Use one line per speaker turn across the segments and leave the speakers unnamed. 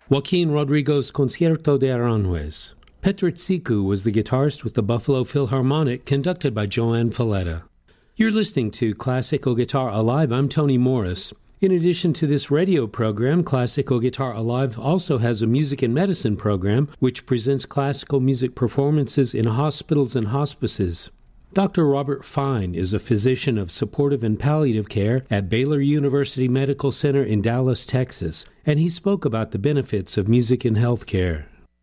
Joaquin Rodrigo's Concierto de Aranjuez. Petr Tsiku was the guitarist with the Buffalo Philharmonic, conducted by Joanne Falletta. You're listening to Classical Guitar Alive. I'm Tony Morris. In addition to this radio program, Classical Guitar Alive also has a music and medicine program which presents classical music performances in hospitals and hospices. Dr. Robert Fine is a physician of supportive and palliative care at Baylor University Medical Center in Dallas, Texas, and he spoke about the benefits of music in healthcare.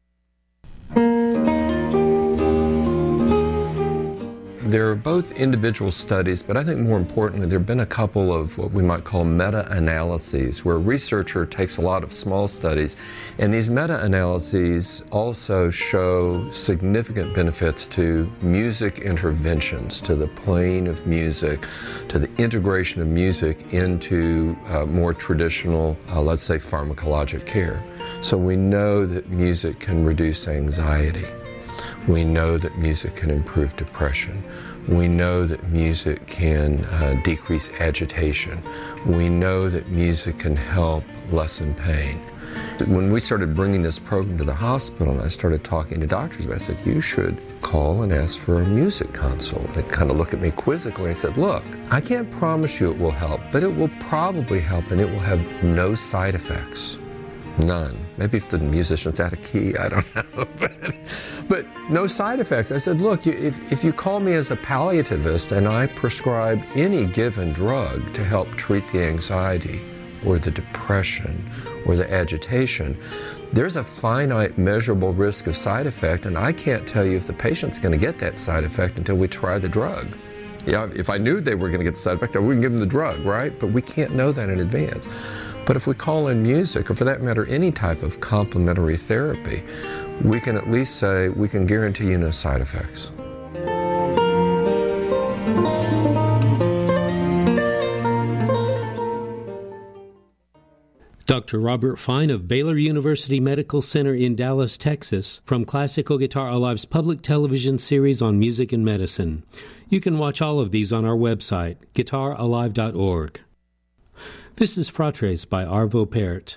There are both individual studies, but I think more importantly, there have been a couple of what we might call meta-analyses, where a researcher takes a lot of small studies, and these meta-analyses also show significant benefits to music interventions, to the playing of music, to the integration of music into more traditional, let's say, pharmacologic care. So we know that music can reduce anxiety. We know that music can improve depression. We know that music can decrease agitation. We know that music can help lessen pain. When we started bringing this program to the hospital and I started talking to doctors about it, I said, you should call and ask for a music consult. They kind of looked at me quizzically. I said, look, I can't promise you it will help, but it will probably help and it will have no side effects. None. Maybe if the musician's out of key, I don't know. But no side effects. I said, look, if you call me as a palliativist and I prescribe any given drug to help treat the anxiety or the depression or the agitation, there's a finite measurable risk of side effect, and I can't tell you if the patient's going to get that side effect until we try the drug. Yeah, if I knew they were going to get the side effect, I wouldn't give them the drug, right? But we can't know that in advance. But if we call in music, or for that matter, any type of complementary therapy, we can at least say we can guarantee you no side effects.
Dr. Robert Fine of Baylor University Medical Center in Dallas, Texas, from Classical Guitar Alive's public television series on music and medicine. You can watch all of these on our website, guitaralive.org. This is Fratres by Arvo Pärt.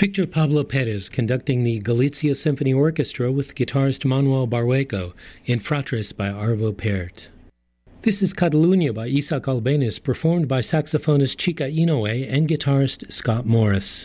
Victor Pablo Perez conducting the Galicia Symphony Orchestra with guitarist Manuel Barrueco in Fratres by Arvo Pärt. This is Catalunya by Isaac Albéniz, performed by saxophonist Chica Inoue and guitarist Scott Morris.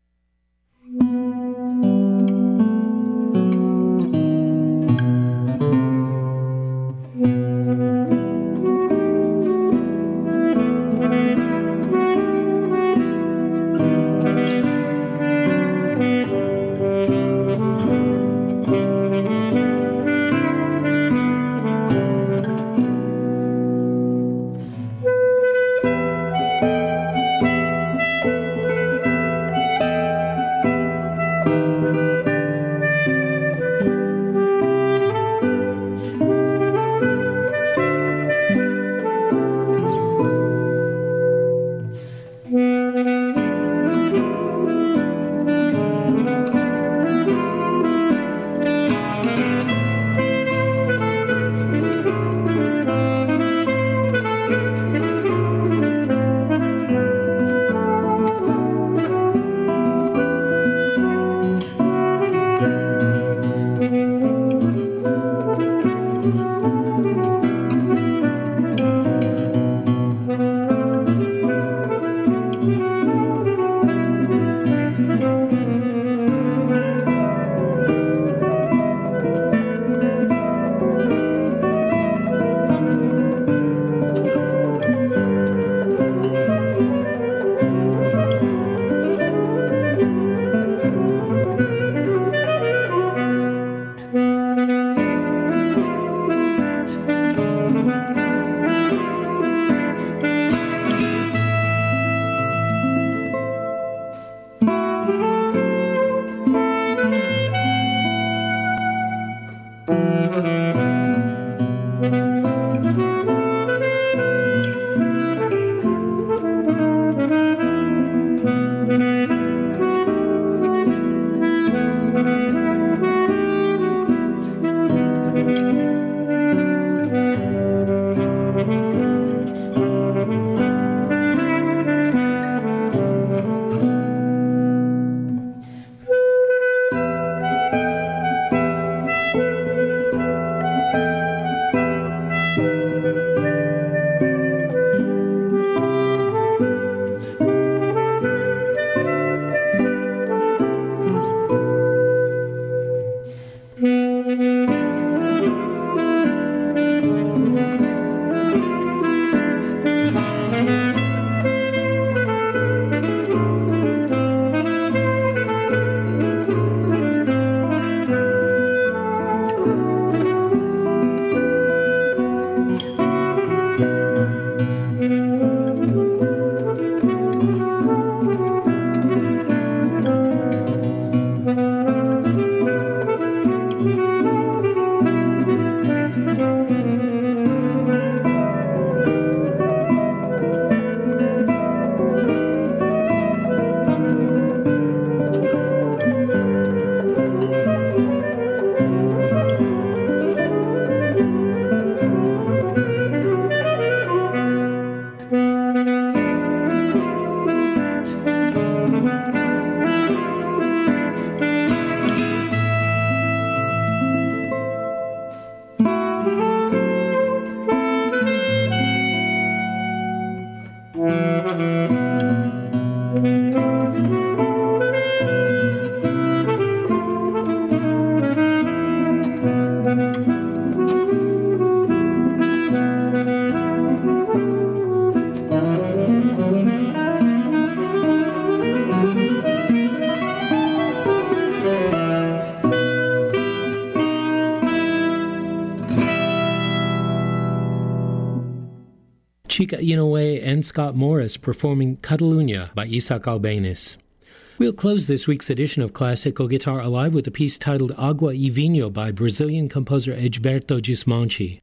Chica Inoue and Scott Morris performing Catalunya by Isaac Albéniz. We'll close this week's edition of Classical Guitar Alive with a piece titled Agua e Vinho by Brazilian composer Egberto Gismonti.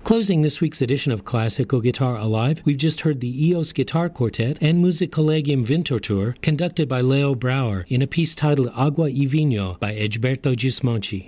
Closing this week's edition of Classical Guitar Alive, we've just heard the EOS Guitar Quartet and Musikkollegium Winterthur, conducted by Leo Brouwer, in a piece titled Agua y Vino by Egberto Gismonti.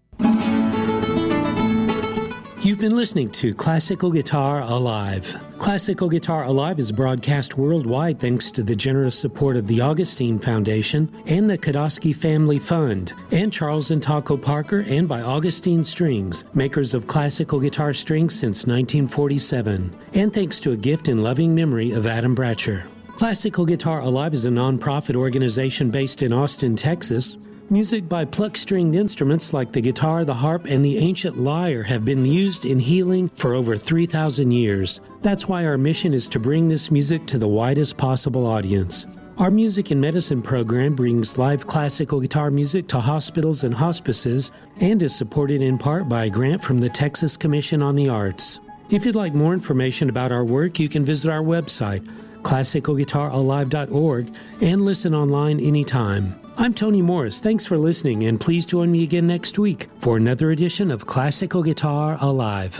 You've been listening to Classical Guitar Alive. Classical Guitar Alive is broadcast worldwide thanks to the generous support of the Augustine Foundation and the Kodosky Family Fund, and Charles and Taco Parker, and by Augustine Strings, makers of classical guitar strings since 1947, and thanks to a gift in loving memory of Adam Bratcher. Classical Guitar Alive is a nonprofit organization based in Austin, Texas. Music by pluck-stringed instruments like the guitar, the harp, and the ancient lyre have been used in healing for over 3,000 years. That's why our mission is to bring this music to the widest possible audience. Our Music and Medicine program brings live classical guitar music to hospitals and hospices and is supported in part by a grant from the Texas Commission on the Arts. If you'd like more information about our work, you can visit our website, classicalguitaralive.org, and listen online anytime. I'm Tony Morris. Thanks for listening, and please join me again next week for another edition of Classical Guitar Alive.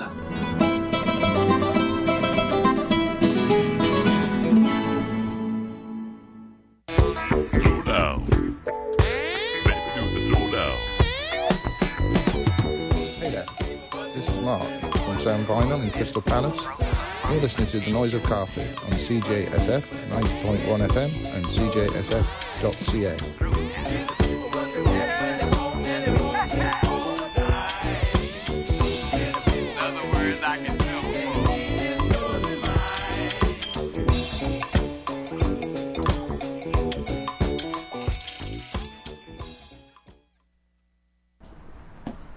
Hey there, this is Mark from Sound Vinyl in Crystal Palace. You're listening to The Noise of Carthage on CJSF 90.1 FM and CJSF.ca.